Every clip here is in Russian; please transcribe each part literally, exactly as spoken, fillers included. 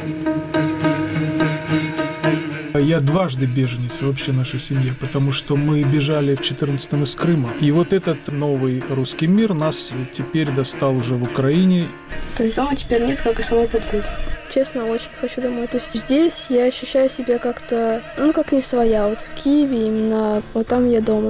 Я дважды беженец вообще нашей семьи, потому что мы бежали в четырнадцатом из Крыма. И вот этот новый русский мир нас теперь достал уже в Украине. То есть дома теперь нет, как и самой подруги. Честно, очень хочу домой. То есть здесь я ощущаю себя как-то, ну, как не своя. Вот в Киеве именно, вот там я дома.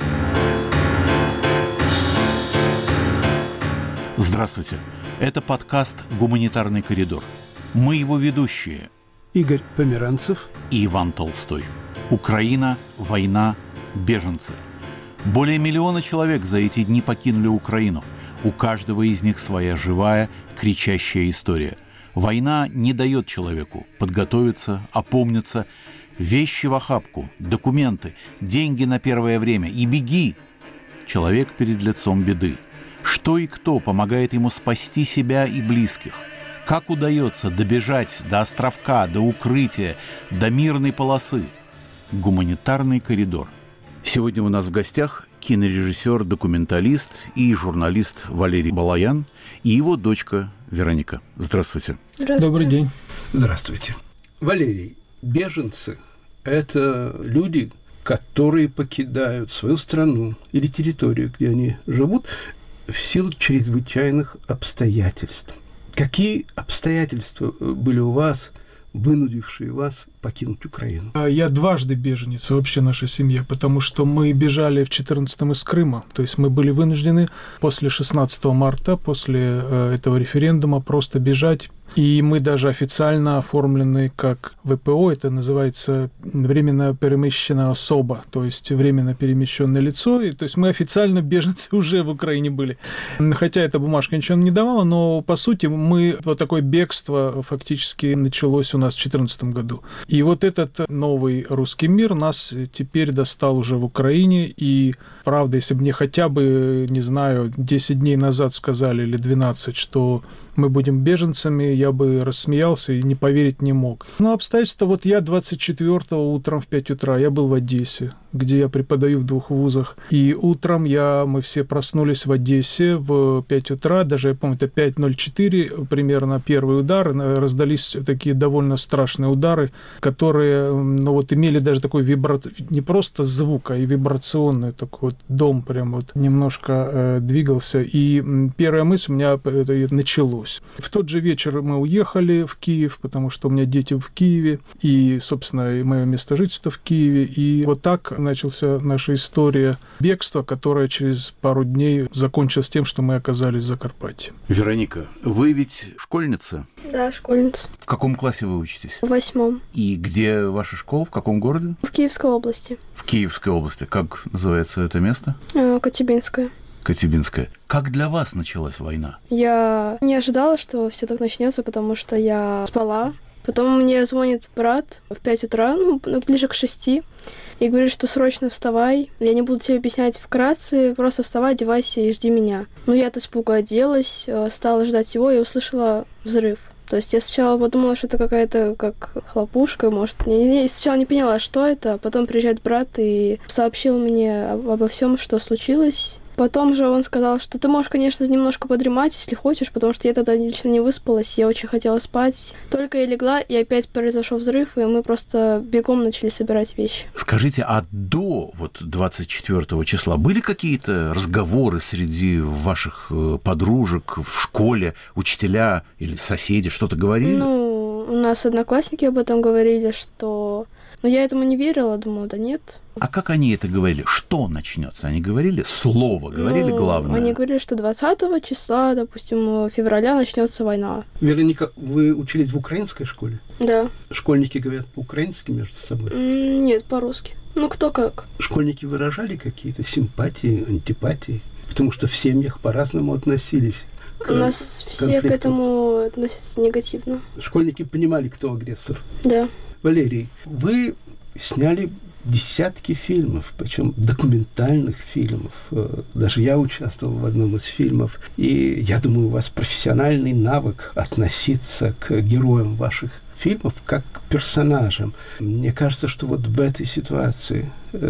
Здравствуйте. Это подкаст «Гуманитарный коридор». Мы его ведущие. Игорь Померанцев и Иван Толстой. Украина, война, беженцы. Более миллиона человек за эти дни покинули Украину. У каждого из них своя живая, кричащая история. Война не дает человеку подготовиться, опомниться. Вещи в охапку, документы, деньги на первое время и беги. Человек перед лицом беды. Что и кто помогает ему спасти себя и близких? Как удается добежать до островка, до укрытия, до мирной полосы? Гуманитарный коридор. Сегодня у нас в гостях кинорежиссер, документалист и журналист Валерий Балаян и его дочка Вероника. Здравствуйте. Здравствуйте. Добрый день. Здравствуйте. Валерий, беженцы – это люди, которые покидают свою страну или территорию, где они живут, в силу чрезвычайных обстоятельств. Какие обстоятельства были у вас, вынудившие вас покинуть Украину? Я дважды беженец вообще нашей семьи, потому что мы бежали в четырнадцатом из Крыма. То есть мы были вынуждены после шестнадцатого марта, после этого референдума, просто бежать. И мы даже официально оформлены как ВПО, это называется временно перемещенная особа, то есть временно перемещенное лицо. И, то есть мы официально беженцы уже в Украине были. Хотя эта бумажка ничего не давала, но по сути мы, вот такое бегство фактически началось у нас в две тысячи четырнадцатом году. И вот этот новый русский мир нас теперь достал уже в Украине. И правда, если бы мне хотя бы, не знаю, десять дней назад сказали или двенадцать, что мы будем беженцами, я бы рассмеялся и не поверить не мог. Но обстоятельства, вот я двадцать четвёртого утром в пять утра, я был в Одессе, где я преподаю в двух вузах. И утром я, мы все проснулись в Одессе в пять утра, даже, я помню, это пять ноль четыре примерно первый удар, раздались такие довольно страшные удары, которые, ну вот, имели даже такой вибра... не просто звук, а и вибрационный такой вот дом прям вот немножко э, двигался. И первая мысль у меня это началось. В тот же вечер мы уехали в Киев, потому что у меня дети в Киеве, и, собственно, и мое место жительства в Киеве. И вот так начался наша история бегства, которая через пару дней закончилась тем, что мы оказались в Закарпатье. Вероника, вы ведь школьница? Да, школьница. В каком классе вы учитесь? В восьмом. И где ваша школа? В каком городе? В Киевской области. В Киевской области. Как называется это место? Коцюбинская. Коцюбинская. Как для вас началась война? Я не ожидала, что все так начнется, потому что я спала. Потом мне звонит брат в пять утра, ну, ближе к шести, и говорит, что срочно вставай. Я не буду тебе объяснять вкратце, просто вставай, одевайся и жди меня. Ну, я от испуга оделась, стала ждать его и услышала взрыв. То есть я сначала подумала, что это какая-то как хлопушка, может. Я сначала не поняла, что это. Потом приезжает брат и сообщил мне обо всем, что случилось. Потом же он сказал, что ты можешь, конечно, немножко подремать, если хочешь, потому что я тогда лично не выспалась, я очень хотела спать. Только я легла, и опять произошел взрыв, и мы просто бегом начали собирать вещи. Скажите, а до вот двадцать четвёртого числа были какие-то разговоры среди ваших подружек в школе, учителя или соседи что-то говорили? Ну, у нас одноклассники об этом говорили, что... Но я этому не верила, думала, да нет. А как они это говорили? Что начнется? Они говорили слово, говорили ну, главное? Они говорили, что двадцатого числа, допустим, февраля начнется война. Вероника, вы учились в украинской школе? Да. Школьники говорят по-украински между собой? Нет, по-русски. Ну, кто как. Школьники выражали какие-то симпатии, антипатии? Потому что в семьях по-разному относились к У нас все конфликту. к этому относятся негативно. Школьники понимали, кто агрессор? Да. Валерий, вы сняли десятки фильмов, причем документальных фильмов. Даже я участвовал в одном из фильмов. И я думаю, у вас профессиональный навык относиться к героям ваших фильмов как к персонажам. Мне кажется, что вот в этой ситуации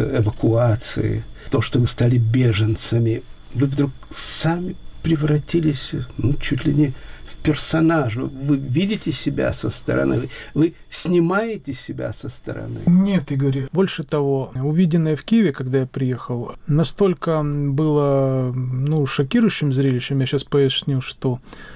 эвакуации, то, что вы стали беженцами, вы вдруг сами превратились, ну, чуть ли не в персонаж, вы видите себя со стороны, вы снимаете себя со стороны. Нет, Игорь. Больше того, увиденное в Киеве, когда я приехал, настолько было, ну, шокирующим зрелищем, я сейчас поясню, что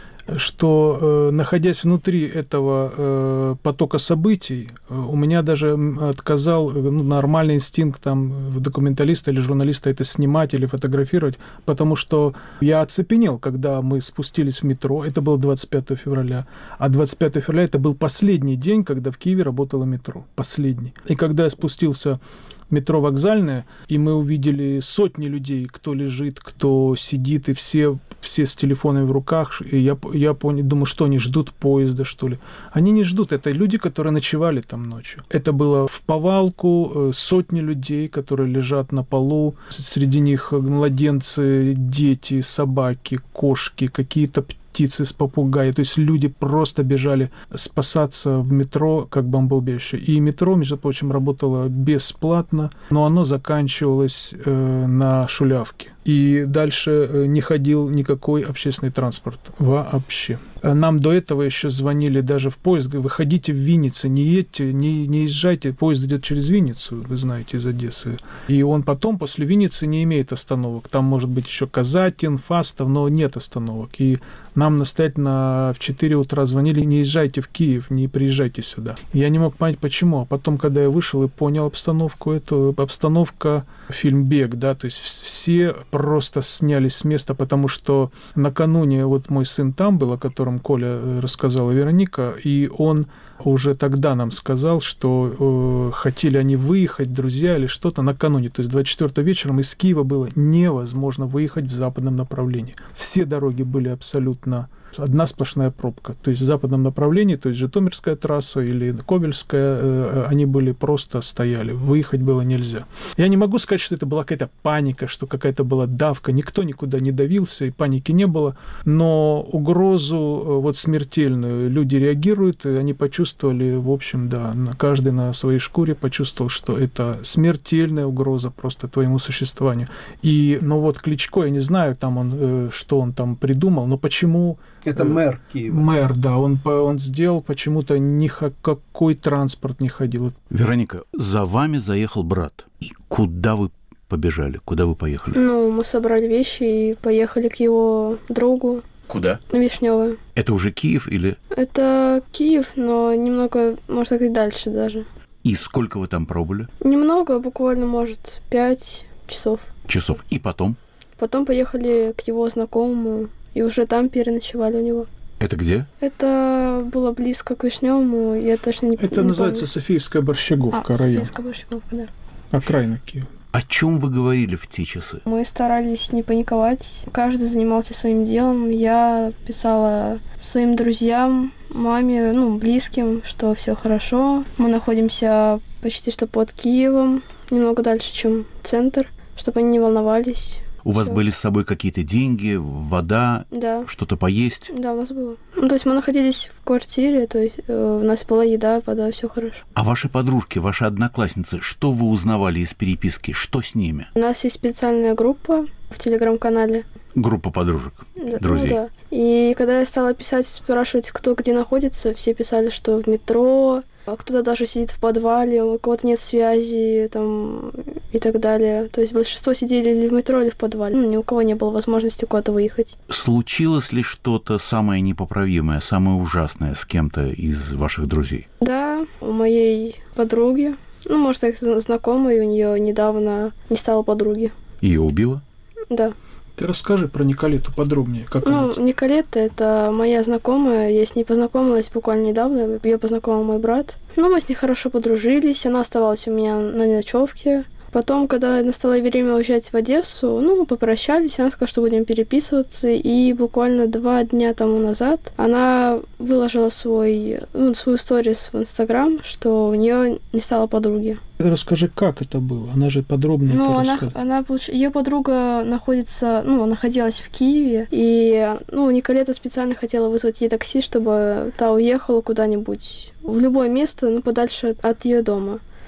что, э, находясь внутри этого э, потока событий, э, у меня даже отказал ну, нормальный инстинкт там, документалиста или журналиста это снимать или фотографировать, потому что я оцепенел, когда мы спустились в метро, это было двадцать пятого февраля, а двадцать пятого февраля это был последний день, когда в Киеве работало метро, последний. И когда я спустился метро Вокзальное, и мы увидели сотни людей, кто лежит, кто сидит, и все, все с телефонами в руках. И я, я понял, думаю, что они ждут поезда, что ли. Они не ждут, это люди, которые ночевали там ночью. Это было в повалку сотни людей, которые лежат на полу. Среди них младенцы, дети, собаки, кошки, какие-то птицы. птицы с попугаи. То есть люди просто бежали спасаться в метро как бомбоубежище. И метро, между прочим, работало бесплатно, но оно заканчивалось э, на Шулявке. И дальше не ходил никакой общественный транспорт вообще. Нам до этого еще звонили даже в поезд, говорят, выходите в Винницу, не едьте, не, не езжайте, поезд идет через Винницу, вы знаете, из Одессы. И он потом после Винницы не имеет остановок. Там может быть еще Казатин, Фастов, но нет остановок. И нам настоятельно в четыре утра звонили, не езжайте в Киев, не приезжайте сюда. Я не мог понять, почему. А потом, когда я вышел и понял обстановку, это обстановка, фильм «Бег», да, то есть все просто снялись с места, потому что накануне вот мой сын там был, о котором Коля рассказала Вероника, и он уже тогда нам сказал, что э, хотели они выехать, друзья, или что-то накануне, то есть двадцать четвёртого вечером из Киева было невозможно выехать в западном направлении. Все дороги были абсолютно одна сплошная пробка. То есть в западном направлении, то есть Житомирская трасса или Ковельская, э, они были просто стояли. Выехать было нельзя. Я не могу сказать, что это была какая-то паника, что какая-то была давка. Никто никуда не давился, и паники не было. Но угрозу э, вот смертельную люди реагируют, и они почувствовали, в общем, да, каждый на своей шкуре почувствовал, что это смертельная угроза просто твоему существованию. И, ну вот Кличко, я не знаю, там он, э, что он там придумал, но почему... Это мэр Киева. Мэр, да, он, он сделал, почему-то никакой транспорт не ходил. Вероника, за вами заехал брат. И куда вы побежали? Куда вы поехали? Ну, мы собрали вещи и поехали к его другу. Куда? На Вишнёвое. Это уже Киев или... Это Киев, но немного, можно сказать, дальше даже. И сколько вы там пробыли? Немного, буквально, может, пять часов. Часов. И потом? Потом поехали к его знакомому. И уже там переночевали у него. Это где? Это было близко к Вишнёвому, я точно не помню. Это не называется помню. Софийская Борщаговка, а, район. Софийская Борщаговка, да. Окраина Киева. О чем вы говорили в те часы? Мы старались не паниковать. Каждый занимался своим делом. Я писала своим друзьям, маме, ну, близким, что все хорошо. Мы находимся почти что под Киевом, немного дальше, чем центр, чтобы они не волновались. У вас Всё. были с собой какие-то деньги, вода, да. что-то поесть? Да, у нас было. Ну, то есть мы находились в квартире, то есть э, у нас была еда, вода, все хорошо. А ваши подружки, ваши одноклассницы, что вы узнавали из переписки? Что с ними? У нас есть специальная группа в Телеграм-канале. Группа подружек, Да, друзей. Ну, да. И когда я стала писать, спрашивать, кто где находится, все писали, что в метро, а кто-то даже сидит в подвале, у кого-то нет связи там, и так далее. То есть большинство сидели или в метро, или в подвале. Ну, ни у кого не было возможности куда-то выехать. Случилось ли что-то самое непоправимое, самое ужасное с кем-то из ваших друзей? Да, у моей подруги, ну, может, так знакомой, у нее недавно не стало подруги. Ее убило? Да. Ты расскажи про Николету подробнее. Как ну, она... Николета — это моя знакомая. Я с ней познакомилась буквально недавно. Ее познакомил мой брат. Ну, мы с ней хорошо подружились. Она оставалась у меня на ночевке. Потом, когда настало время уезжать в Одессу, ну, мы попрощались, она сказала, что будем переписываться, и буквально два дня тому назад она выложила свой, ну, свою сторис в Инстаграм, что у нее не стало подруги. Расскажи, как это было? Она же подробнее ну, это она, рассказывает. она, ее подруга находится, ну, находилась в Киеве, и, ну, Николета специально хотела вызвать ей такси, чтобы та уехала куда-нибудь, в любое место, ну, подальше от ее дома.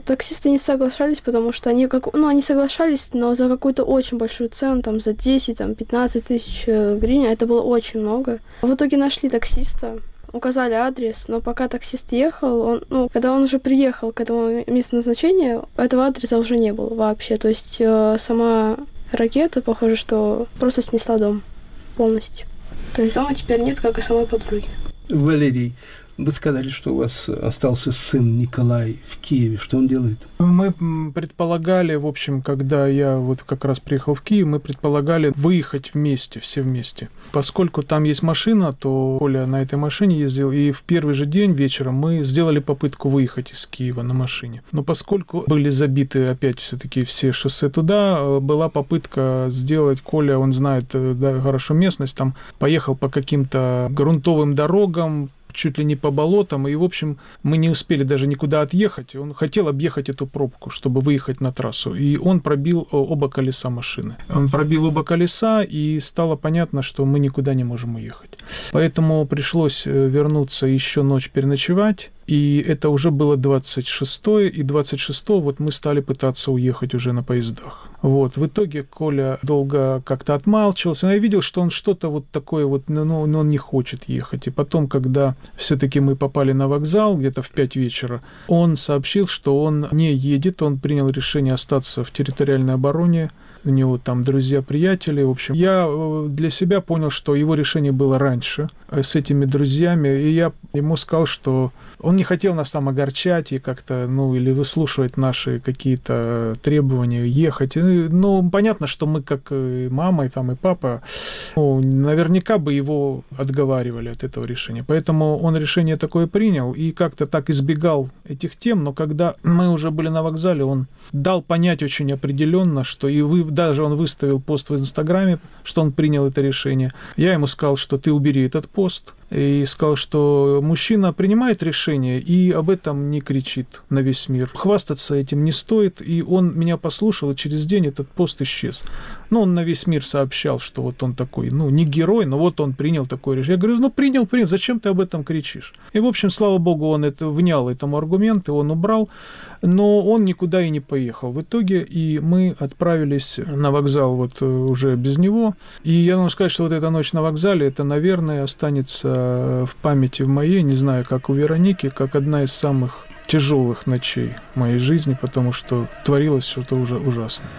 Таксисты не соглашались, потому что они, как, ну, они соглашались, но за какую-то очень большую цену, там, за десять, там, пятнадцать тысяч гривен, это было очень много. В итоге нашли таксиста, указали адрес, но пока таксист ехал, он, ну, когда он уже приехал к этому месту назначения, этого адреса уже не было вообще. То есть э, сама ракета, похоже, что просто снесла дом полностью. То есть дома теперь нет, как и самой подруги. Валерий, вы сказали, что у вас остался сын Николай в Киеве. Что он делает? Мы предполагали, в общем, когда я вот как раз приехал в Киев, мы предполагали выехать вместе, все вместе. Поскольку там есть машина, то Коля на этой машине ездил, и в первый же день вечером мы сделали попытку выехать из Киева на машине. Но поскольку были забиты опять все-таки все шоссе туда, была попытка сделать, Коля, он знает, да, хорошо местность, там поехал по каким-то грунтовым дорогам, чуть ли не по болотам, и, в общем, мы не успели даже никуда отъехать. Он хотел объехать эту пробку, чтобы выехать на трассу, и он пробил оба колеса машины. Он пробил оба колеса, и стало понятно, что мы никуда не можем уехать. Поэтому пришлось вернуться еще ночь переночевать, и это уже было двадцать шестое, и двадцать шестого вот мы стали пытаться уехать уже на поездах. Вот. В итоге Коля долго как-то отмалчивался, но я видел, что он что-то вот такое вот, ну, ну он не хочет ехать. И потом, когда все-таки мы попали на вокзал, где-то в пять вечера, он сообщил, что он не едет, он принял решение остаться в территориальной обороне. У него там друзья-приятели, в общем. Я для себя понял, что его решение было раньше с этими друзьями, и я ему сказал, что он не хотел нас там огорчать и как-то, ну, или выслушивать наши какие-то требования, ехать. Ну, понятно, что мы, как и мама, и там, и папа, ну, наверняка бы его отговаривали от этого решения. Поэтому он решение такое принял и как-то так избегал этих тем, но когда мы уже были на вокзале, он дал понять очень определенно, что и вы, даже он выставил пост в Инстаграме, что он принял это решение. Я ему сказал, что ты убери этот пост, и сказал, что мужчина принимает решение и об этом не кричит на весь мир. Хвастаться этим не стоит, и он меня послушал, и через день этот пост исчез. Ну, он на весь мир сообщал, что вот он такой, ну, не герой, но вот он принял такое решение. Я говорю, ну, принял, принял, зачем ты об этом кричишь? И, в общем, слава богу, он это внял этому аргументу, он убрал, но он никуда и не поехал. В итоге и мы отправились на вокзал вот уже без него. И я могу сказать, что вот эта ночь на вокзале, это, наверное, останется в памяти в моей, не знаю, как у Вероники, как одна из самых тяжелых ночей в моей жизни, потому что творилось что-то уже ужасное.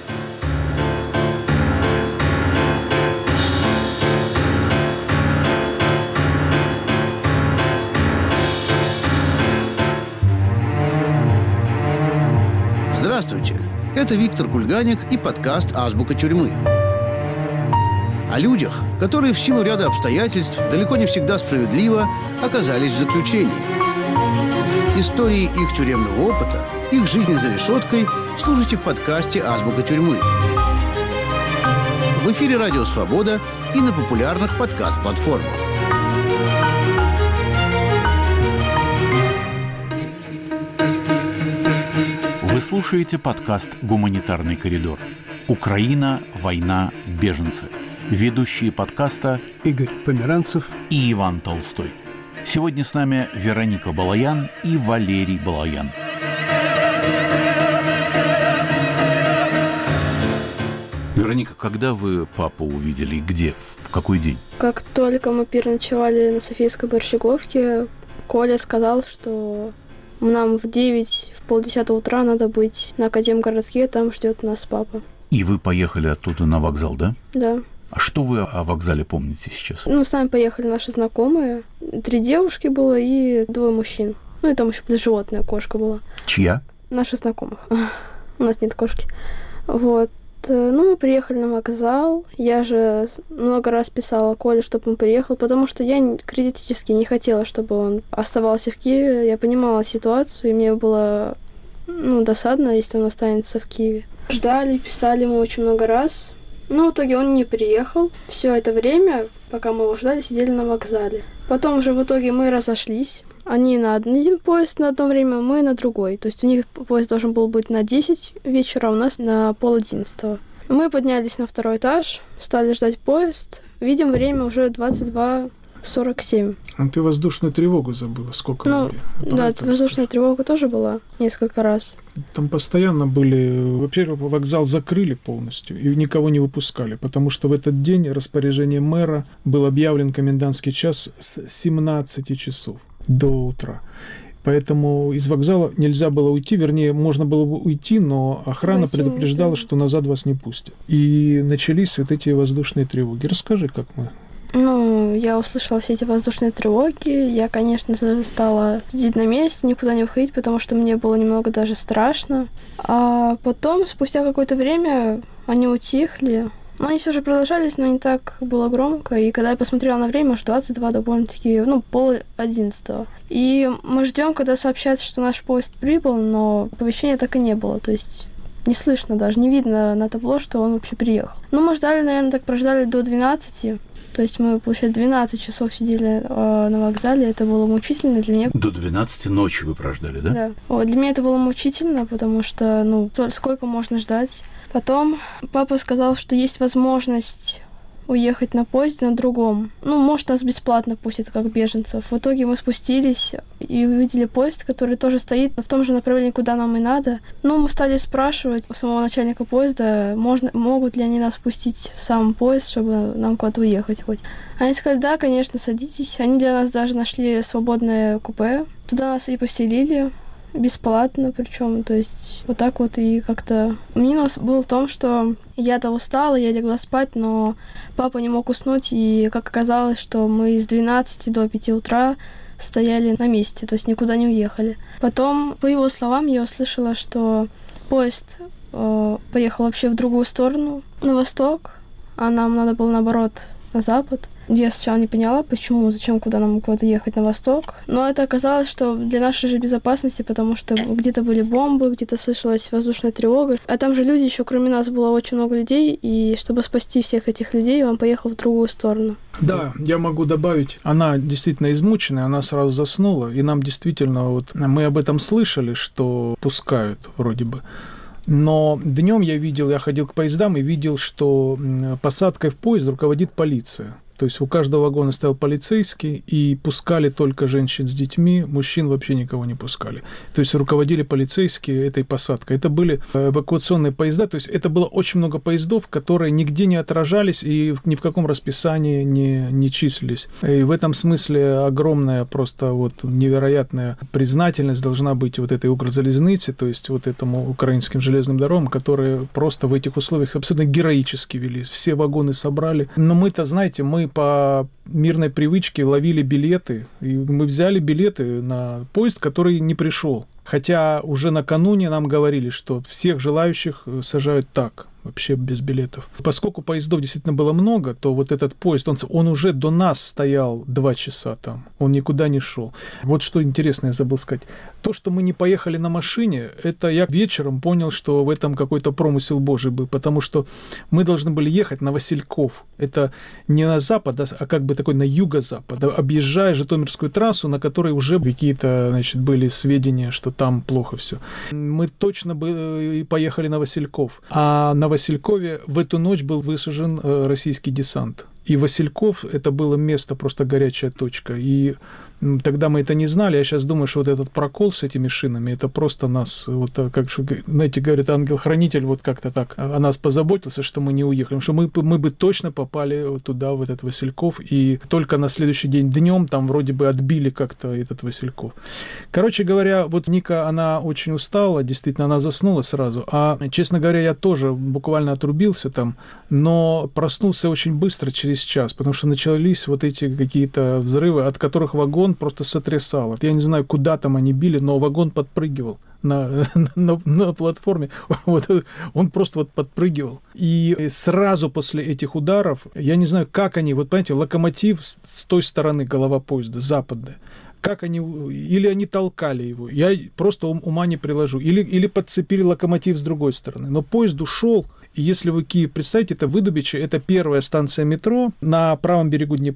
Здравствуйте, это Виктор Кульганик и подкаст «Азбука тюрьмы». О людях, которые в силу ряда обстоятельств далеко не всегда справедливо оказались в заключении. Истории их тюремного опыта, их жизни за решеткой слушайте в подкасте «Азбука тюрьмы». В эфире «Радио Свобода» и на популярных подкаст-платформах. Вы слушаете подкаст «Гуманитарный коридор». Украина, война, беженцы. Ведущие подкаста Игорь Померанцев и Иван Толстой. Сегодня с нами Вероника Балаян и Валерий Балаян. Вероника, когда вы папу увидели и где, в какой день? Как только мы переночевали на Софийской Борщеговке, Коля сказал, что нам в девять, в полдесятого утра надо быть на Академгородке, там ждет нас папа. И вы поехали оттуда на вокзал, да? Да. А что вы о вокзале помните сейчас? Ну, с нами поехали наши знакомые. Три девушки было и двое мужчин. Ну, и там еще животное, кошка была. Чья? Наши знакомых. У нас нет кошки. Вот. Ну, мы приехали на вокзал. Я же много раз писала Коле, чтобы он приехал, потому что я критически не хотела, чтобы он оставался в Киеве. Я понимала ситуацию, и мне было, ну, досадно, если он останется в Киеве. Ждали, писали ему очень много раз. Но в итоге он не приехал. Все это время, пока мы его ждали, сидели на вокзале. Потом уже в итоге мы разошлись. Они на один поезд на одно время, мы на другой. То есть у них поезд должен был быть на десять вечера, а у нас на пол одиннадцатого. Мы поднялись на второй этаж, стали ждать поезд. Видим, время уже двадцать два сорок семь. А ты воздушную тревогу забыла? Сколько? Ну, да, воздушная тревога тоже была несколько раз. Там постоянно были... Во-первых, вокзал закрыли полностью и никого не выпускали, потому что в этот день распоряжением мэра был объявлен комендантский час с семнадцати часов до утра. Поэтому из вокзала нельзя было уйти, вернее, можно было бы уйти, но охрана Войти предупреждала, что назад вас не пустят. И начались вот эти воздушные тревоги. Расскажи, как мы... Ну, я услышала все эти воздушные тревоги. Я, конечно, стала сидеть на месте, никуда не выходить, потому что мне было немного даже страшно. А потом, спустя какое-то время, они утихли. Но они все же продолжались, но не так было громко. И когда я посмотрела на время, аж двадцать два довольно-таки, ну, пол одиннадцатого. И мы ждем, когда сообщат, что наш поезд прибыл, но оповещения так и не было. То есть не слышно даже, не видно на табло, что он вообще приехал. Ну, мы ждали, наверное, так прождали до двенадцати. То есть мы, получается, двенадцать часов сидели э, на вокзале. Это было мучительно для меня. До двенадцати ночи вы прождали, да? Да. Вот, для меня это было мучительно, потому что, ну, сколько можно ждать. Потом папа сказал, что есть возможность уехать на поезде на другом. Ну, может, нас бесплатно пустят, как беженцев. В итоге мы спустились и увидели поезд, который тоже стоит в том же направлении, куда нам и надо. Ну, мы стали спрашивать у самого начальника поезда, можно, могут ли они нас пустить в сам поезд, чтобы нам куда-то уехать хоть. Они сказали, да, конечно, садитесь. Они для нас даже нашли свободное купе. Туда нас и поселили. Бесплатно причем, то есть вот так вот. И как-то минус был в том, что я-то устала, я легла спать, но папа не мог уснуть, и как оказалось, что мы с двенадцати до пяти утра стояли на месте, то есть никуда не уехали. Потом, по его словам, я услышала, что поезд э, поехал вообще в другую сторону, на восток, а нам надо было, наоборот, на запад. Я сначала не поняла, почему, зачем, куда нам куда-то ехать на восток. Но это оказалось, что для нашей же безопасности, потому что где-то были бомбы, где-то слышалась воздушная тревога. А там же люди, еще кроме нас было очень много людей, и чтобы спасти всех этих людей, он поехал в другую сторону. Да, я могу добавить, она действительно измученная, она сразу заснула, и нам действительно, вот мы об этом слышали, что пускают вроде бы. Но днем я видел, я ходил к поездам и видел, что посадкой в поезд руководит полиция. То есть у каждого вагона стоял полицейский, и пускали только женщин с детьми, мужчин вообще никого не пускали. То есть руководили полицейские этой посадкой. Это были эвакуационные поезда, то есть это было очень много поездов, которые нигде не отражались и ни в каком расписании не, не числились. И в этом смысле огромная, просто вот невероятная признательность должна быть вот этой Укрзалезнице, то есть вот этому украинским железным дорогам, которые просто в этих условиях абсолютно героически вели. Все вагоны собрали. Но мы-то, знаете, мы по мирной привычке ловили билеты, и мы взяли билеты на поезд, который не пришел. Хотя уже накануне нам говорили, что всех желающих сажают так, вообще без билетов. Поскольку поездов действительно было много, то вот этот поезд, он, он уже до нас стоял два часа там, он никуда не шел. Вот что интересно я забыл сказать. То, что мы не поехали на машине, это я вечером понял, что в этом какой-то промысел Божий был, потому что мы должны были ехать на Васильков. Это не на запад, а как бы такой на юго-запад, объезжая Житомирскую трассу, на которой уже какие-то, значит, были сведения, что там плохо все. Мы точно бы поехали на Васильков. А на Василькове в эту ночь был высажен российский десант. И Васильков – это было место, просто горячая точка. И тогда мы это не знали. Я сейчас думаю, что вот этот прокол с этими шинами, это просто нас, вот как, знаете, говорит ангел-хранитель, вот как-то так о нас позаботился, что мы не уехали. Потому что мы, мы бы точно попали туда, в этот Васильков, и только на следующий день днем там вроде бы отбили как-то этот Васильков. Короче говоря, вот Ника, она очень устала, действительно, она заснула сразу. А, честно говоря, я тоже буквально отрубился там, но проснулся очень быстро, через час, потому что начались вот эти какие-то взрывы, от которых вагон просто сотрясало. Я не знаю, куда там они били, но вагон подпрыгивал на, на, на платформе. Вот, он просто вот подпрыгивал. И сразу после этих ударов, я не знаю, как они, вот понимаете, локомотив с, с той стороны, голова поезда, западная, как они, или они толкали его, я просто ума не приложу, или, или подцепили локомотив с другой стороны. Но поезд ушел. И если вы Киев представите, это Выдубичи, это первая станция метро на правом берегу Днепра.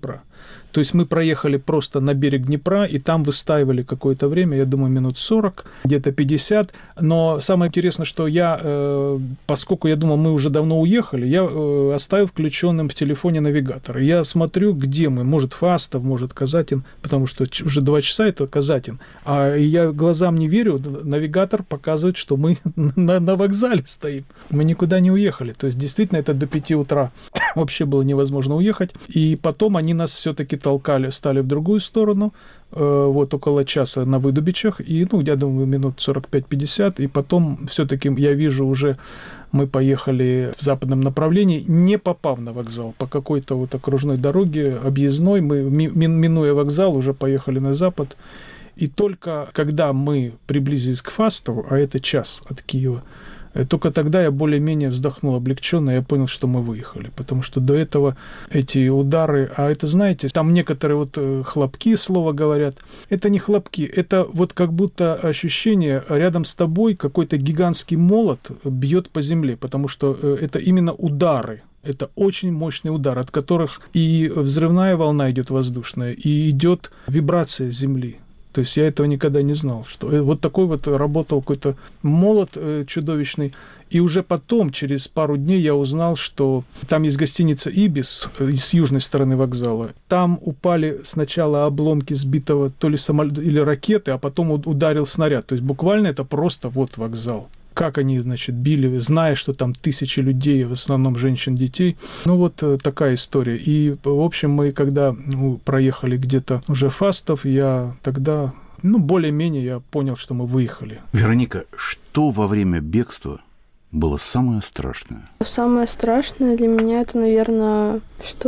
То есть мы проехали просто на берег Днепра, и там выстаивали какое-то время, я думаю, минут сорок, где-то пятьдесят. Но самое интересное, что я, э, поскольку я думал, мы уже давно уехали, я э, оставил включенным в телефоне навигатор. И я смотрю, где мы. Может, Фастов, может, Казатин, потому что уже два часа это Казатин. А я глазам не верю, навигатор показывает, что мы на, на вокзале стоим. Мы никуда не уехали. То есть, действительно, это до пяти утра вообще было невозможно уехать. И потом они нас все-таки толкали, стали в другую сторону, э, вот около часа на Выдубичах, и, ну, я думаю, минут сорок пять пятьдесят, и потом все-таки я вижу уже, мы поехали в западном направлении, не попав на вокзал, по какой-то вот окружной дороге, объездной, мы, минуя вокзал, уже поехали на запад, и только когда мы приблизились к Фастову, а это час от Киева, только тогда я более-менее вздохнул облегченно, я понял, что мы выехали, потому что до этого эти удары, а это, знаете, там некоторые вот хлопки, слово говорят, это не хлопки, это вот как будто ощущение, рядом с тобой какой-то гигантский молот бьет по земле, потому что это именно удары. Это очень мощный удар, от которых и взрывная волна идет воздушная, и идет вибрация земли. То есть я этого никогда не знал, что вот такой вот работал какой-то молот э, чудовищный. И уже потом, через пару дней, я узнал, что там есть гостиница «Ибис» э, с южной стороны вокзала. Там упали сначала обломки сбитого то ли самолета или ракеты, а потом ударил снаряд. То есть буквально это просто вот вокзал. Как они, значит, били, зная, что там тысячи людей, в основном женщин, детей. Ну, вот такая история. И, в общем, мы, когда ну, проехали где-то уже Фастов, я тогда, ну, более-менее я понял, что мы выехали. Вероника, что во время бегства было самое страшное? Самое страшное для меня это, наверное,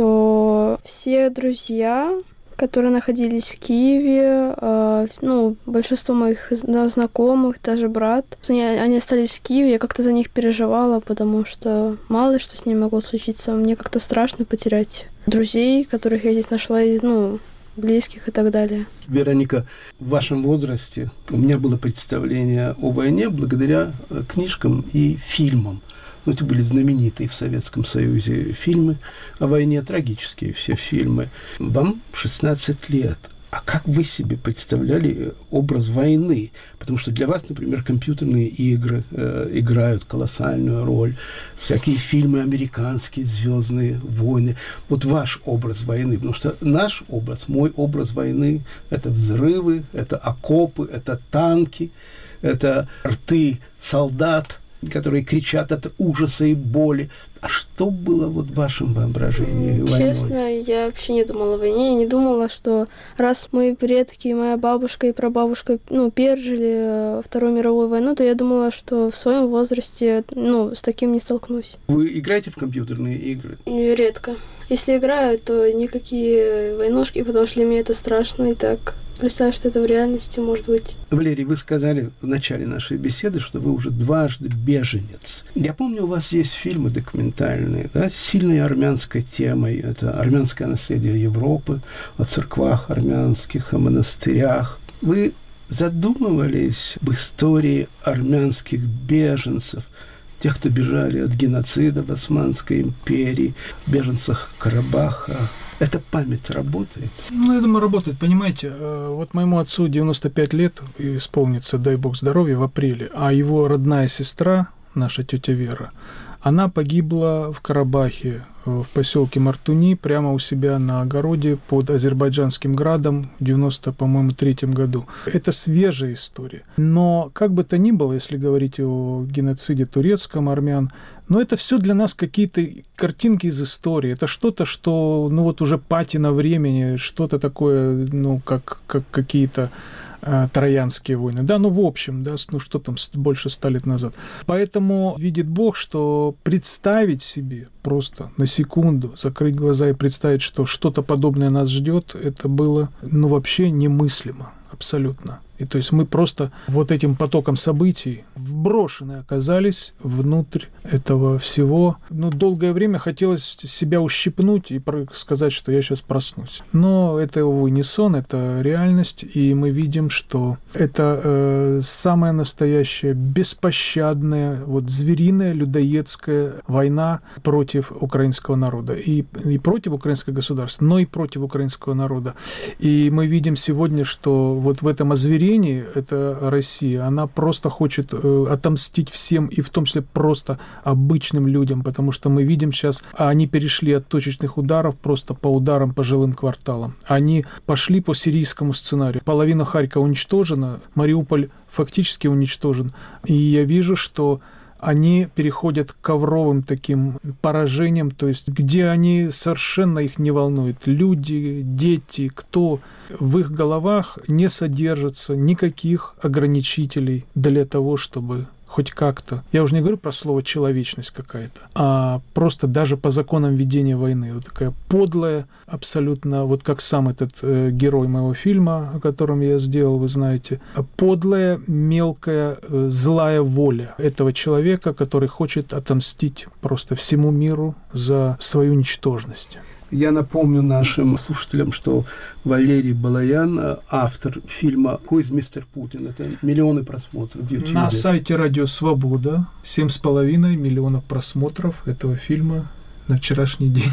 что все друзья, которые находились в Киеве, э, ну, большинство моих знакомых, даже брат, они, они остались в Киеве, я как-то за них переживала, потому что мало ли что с ними могло случиться. Мне как-то страшно потерять друзей, которых я здесь нашла, ну, близких и так далее. Вероника, в вашем возрасте у меня было представление о войне благодаря книжкам и фильмам. Ну, это были знаменитые в Советском Союзе фильмы о войне, трагические все фильмы. Вам шестнадцать лет. А как вы себе представляли образ войны? Потому что для вас, например, компьютерные игры э, играют колоссальную роль. Всякие фильмы американские, «Звездные войны». Вот ваш образ войны. Потому что наш образ, мой образ войны – это взрывы, это окопы, это танки, это рты солдат, которые кричат от ужаса и боли. А что было вот в вашем воображении войной? Честно, я вообще не думала о войне. Я не думала, что раз мои предки, моя бабушка и прабабушка, ну, пережили Вторую мировую войну, то я думала, что в своем возрасте, ну, с таким не столкнусь. Вы играете в компьютерные игры? Редко. Если играю, то никакие войнушки, потому что для меня это страшно, и так представь, что это в реальности может быть. Валерий, вы сказали в начале нашей беседы, что вы уже дважды беженец. Я помню, у вас есть фильмы документальные, да, с сильной армянской темой. Это армянское наследие Европы, о церквах армянских, о монастырях. Вы задумывались об истории армянских беженцев, тех, кто бежали от геноцида в Османской империи, беженцах Карабаха? Эта память работает? Ну, я думаю, работает. Понимаете, вот моему отцу девяносто пять лет исполнится, дай бог здоровья, в апреле, а его родная сестра, наша тетя Вера, она погибла в Карабахе, в поселке Мартуни, прямо у себя на огороде под Азербайджанским градом в девяносто, по-моему, третьем году. Это свежая история. Но как бы то ни было, если говорить о геноциде турецком армян, но это все для нас какие-то картинки из истории. Это что-то, что, ну вот уже патина времени, что-то такое, ну, как, как какие-то э, троянские войны. Да, ну, в общем, да, ну, что там, больше ста лет назад. Поэтому видит Бог, что представить себе просто на секунду, закрыть глаза и представить, что что-то подобное нас ждет, это было, ну, вообще немыслимо. Абсолютно. И то есть мы просто вот этим потоком событий вброшены оказались внутрь этого всего. Ну, долгое время хотелось себя ущипнуть и сказать, что я сейчас проснусь. Но это, увы, не сон, это реальность, и мы видим, что это э, самая настоящая, беспощадная, вот звериная, людоедская война против украинского народа. И, и против украинского государства, но и против украинского народа. И мы видим сегодня, что вот в этом озверении это Россия, она просто хочет э, отомстить всем, и в том числе просто обычным людям, потому что мы видим сейчас, они перешли от точечных ударов просто по ударам по жилым кварталам. Они пошли по сирийскому сценарию. Половина Харькова уничтожена, Мариуполь фактически уничтожен. И я вижу, что они переходят к ковровым таким поражениям, то есть где они совершенно их не волнуют. Люди, дети, кто в их головах не содержится никаких ограничителей для того, чтобы хоть как-то, я уже не говорю про слово «человечность» какая-то, а просто даже по законам ведения войны. Вот такая подлая, абсолютно, вот как сам этот э, герой моего фильма, о котором я сделал, вы знаете, подлая, мелкая, э, злая воля этого человека, который хочет отомстить просто всему миру за свою ничтожность. Я напомню нашим слушателям, что Валерий Балаян, автор фильма «Who is мистер Путин». Это миллионы просмотров в YouTube. На сайте «Радио Свобода» семь с половиной миллионов просмотров этого фильма на вчерашний день.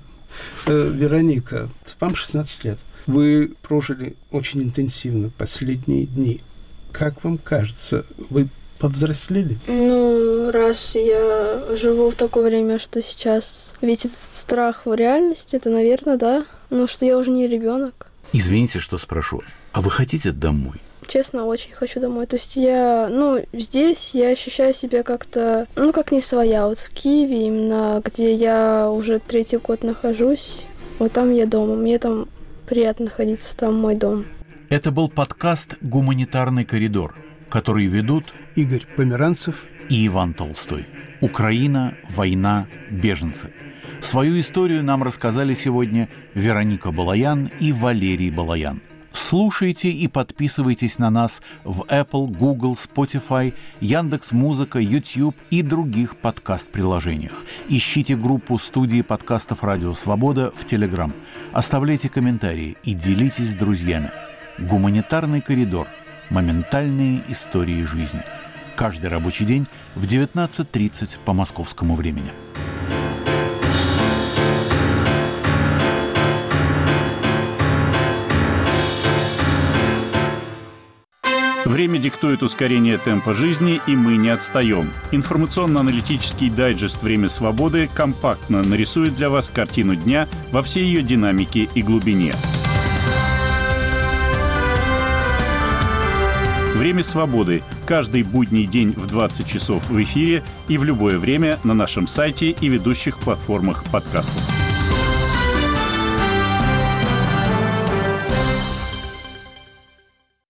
Вероника, вам шестнадцать лет. Вы прожили очень интенсивно последние дни. Как вам кажется, вы повзрослели? Ну, раз я живу в такое время, что сейчас видеть этот страх в реальности, то, наверное, да. Ну, что я уже не ребенок. Извините, что спрошу. А вы хотите домой? Честно, очень хочу домой. То есть я, ну, здесь я ощущаю себя как-то, ну, как не своя. Вот в Киеве именно, где я уже третий год нахожусь, вот там я дома. Мне там приятно находиться, там мой дом. Это был подкаст «Гуманитарный коридор», который ведут Игорь Померанцев и Иван Толстой. Украина, война, беженцы. Свою историю нам рассказали сегодня Вероника Балаян и Валерий Балаян. Слушайте и подписывайтесь на нас в Apple, Google, Spotify, Яндекс.Музыка, YouTube и других подкаст-приложениях. Ищите группу студии подкастов «Радио Свобода» в Telegram. Оставляйте комментарии и делитесь с друзьями. «Гуманитарный коридор». Моментальные истории жизни. Каждый рабочий день в девятнадцать тридцать по московскому времени. Время диктует ускорение темпа жизни, и мы не отстаем. Информационно-аналитический дайджест «Время свободы» компактно нарисует для вас картину дня во всей ее динамике и глубине. «Время свободы» каждый будний день в двадцать часов в эфире и в любое время на нашем сайте и ведущих платформах подкастов.